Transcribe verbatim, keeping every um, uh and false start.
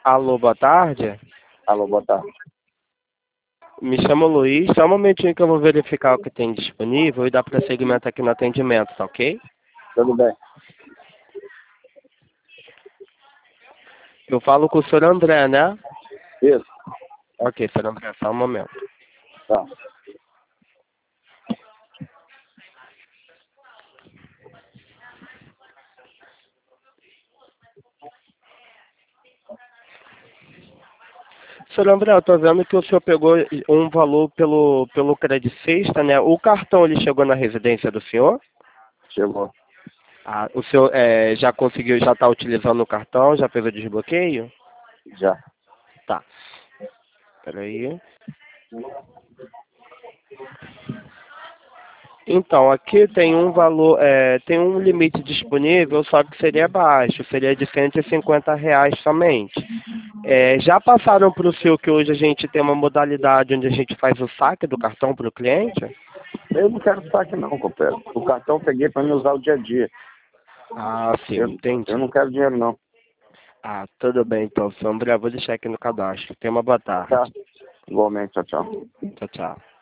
Alô, boa tarde. Alô, boa tarde. Me chamo Luiz. Só um momentinho que eu vou verificar o que tem disponível e dar prosseguimento aqui no atendimento, tá ok? Tudo bem. Eu falo com o senhor André, né? Isso. Ok, senhor André, só um momento. Tá. Senhor André, eu tô vendo que o senhor pegou um valor pelo, pelo Credit Sexta, né? O cartão, ele chegou na residência do senhor? Chegou. Ah, o senhor é, já conseguiu, já está utilizando o cartão? Já fez o desbloqueio? Já. Tá. Peraí. Então, aqui tem um valor, é, tem um limite disponível, só que seria baixo, seria de cento e cinquenta reais somente. É, já passaram para o senhor que hoje a gente tem uma modalidade onde a gente faz o saque do cartão para o cliente? Eu não quero saque não, companheiro. O cartão eu peguei para me usar o dia a dia. Ah, sim, Eu, entendi. eu não quero dinheiro não. Ah, tudo bem, então, senhor André, eu vou deixar aqui no cadastro. Tenha uma boa tarde. Tá? Igualmente, tchau, tchau. Tchau, tchau.